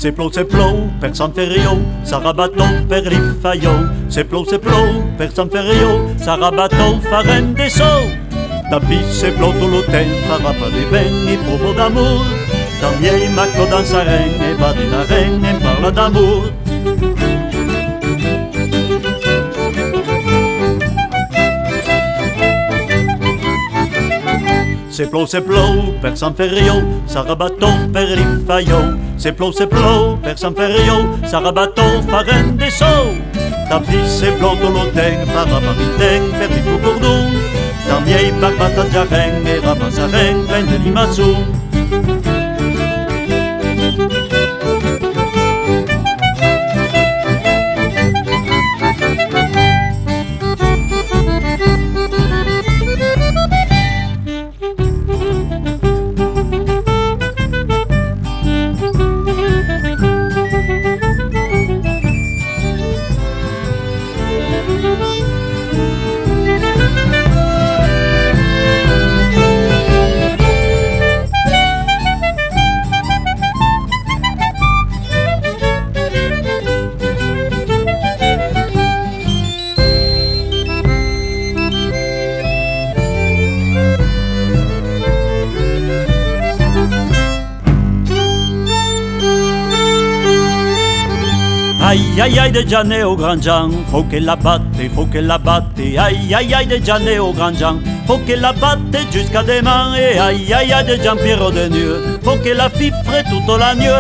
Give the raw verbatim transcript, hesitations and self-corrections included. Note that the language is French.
C'est plou, c'est plou, per San Ferio, Sarabato per Rifaio. C'est plou, c'est plou, per San Ferio, Sarabato farem de so. Tapi c'est plou tout le temps, farà pas de ben ni propos d'amour. Tant miei maclo dansaren e va dinaren e parla d'amour. C'est plou, c'est plou, per San Ferio, Sarabato per Rifaio. C'est plou, c'est plou, per San Ferio, Sarabato farem de so. Tapi c'est plou tout le temps, farà pas de ben per di cucurdun. Tant miei barbata jaren e rabassaren ben de limassou. Aïe aïe aïe de Gianni au grand Jean, faut qu'elle la batte, faut qu'elle la batte. Aïe aïe aïe de Gianni au grand Jean, faut qu'elle la batte jusqu'à demain. Et aïe aïe aïe de Gian Piero de Nieu, faut qu'elle la fifre toute la nuit.